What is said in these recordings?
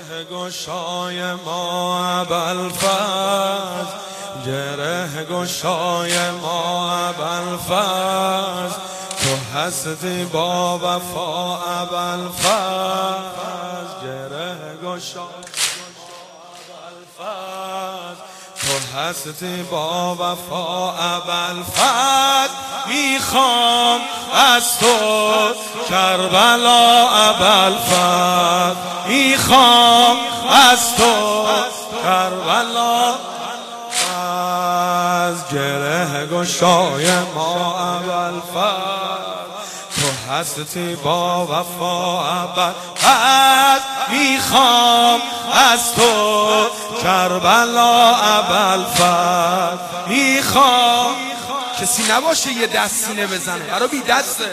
گشای ما ابوالفضل، گره گشای ما ابوالفضل، تو هستی با وفا ابوالفضل، گره گشای ابوالفضل، تو هستی با وفا ابوالفضل. میخوام از تو کربلا ابوالفضل، میخوام از تو کربلا، از گره گشای ما ابوالفضل، تو هستی با وفا ابوالفضل. میخوام از تو کربلا ابوالفضل، میخوام کسی نباشه یه دست سینه بزنه، برا بی دسته.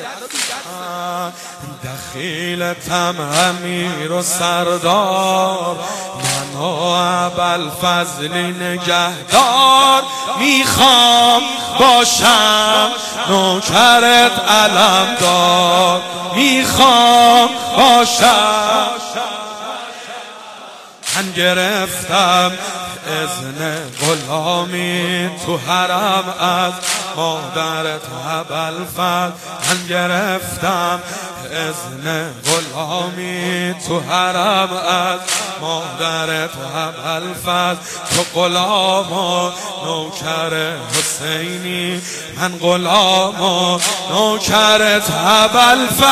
دخیلتم امیر و سردار، من و ابوالفضلی نگهدار. میخوام باشم نوکرت علمدار، میخوام باشم. من گرفتم اذن غلامی تو حرم از مادرت ابوالفضل، من گرفتم اذن غلامی تو حرم از مادرت ابوالفضل. تو غلام و نوکر حسینی، من غلام و نوکرت ابوالفضل.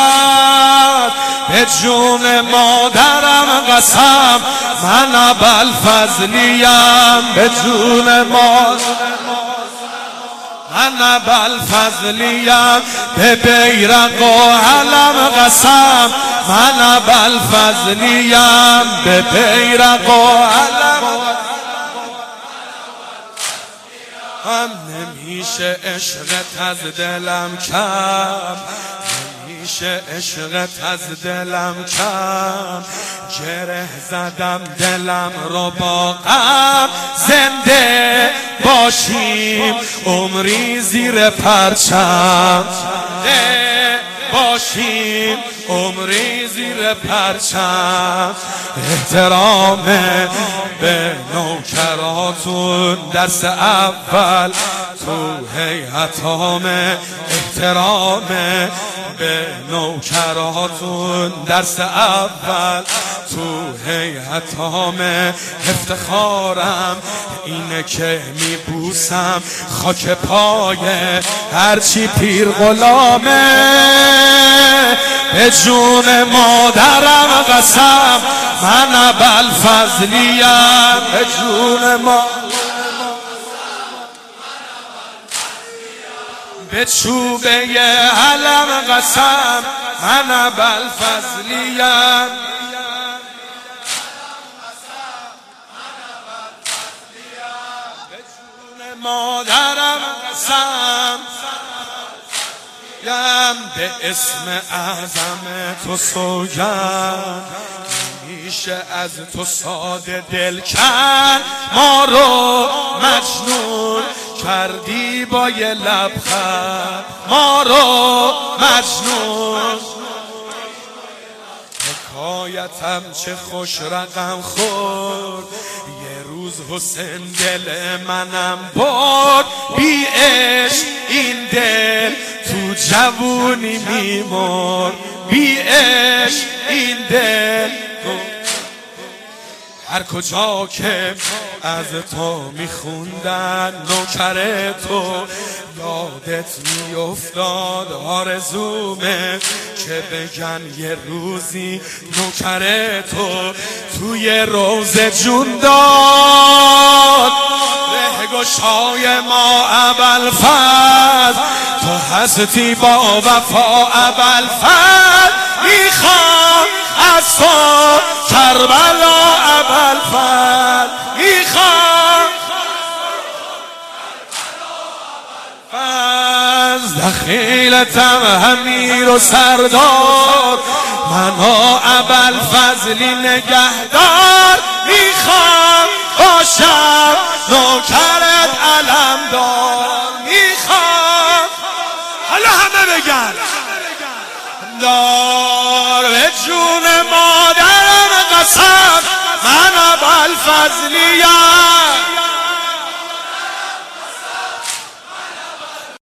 به جون مادرم قسم من ابوالفضلیم، به جون مادرم من ابوالفضلیم. به بیرق و علم قسم من ابوالفضلیم، به بیرق و علم. هم نمیشه عشقت از دلم کم، نمیشه عشقت از دلم کم. گره زدم دلم رو با غم، زنده باشیم عمری زیر پرچم، زنده باشیم عمری زیر پرچم. احترام به نوکراتون درس اول تو هیئتام، احترام به نوکراتون درس اول تو هیئتام. افتخارم اینه که میبوسم خاک پای هرچی پیر غلامه. به جون مادرم قسم من ابوالفضلیم، به جون مادرم به چوبه علم قسم من ابوالفضلیم. به جون مادرم قسم به اسم اعظم تو سوگند، میشه از تو ساده دل کن. ما رو مجنون کردی با یه لبخند، ما رو مجنون. حکایتم چه خوش رقم خورد، یه روز حسین دل منم برد. بی عشق این دل تو جوونی میمرد، بی عشق این دل هر کجا که از تو میخوندن نوکر تو یادت میافتاد. آرزومه که بگن یه روزی نوکر تو توی روزه جون داد. ره گشای ما ابوالفضل، تو هستی با وفا ابوالفضل. میخوام از تو کربلا ابوالفضل، میخوام از دخیلتم امیر و سردار، من و ابوالفضلی نگهدار. میخوام باشم نوکر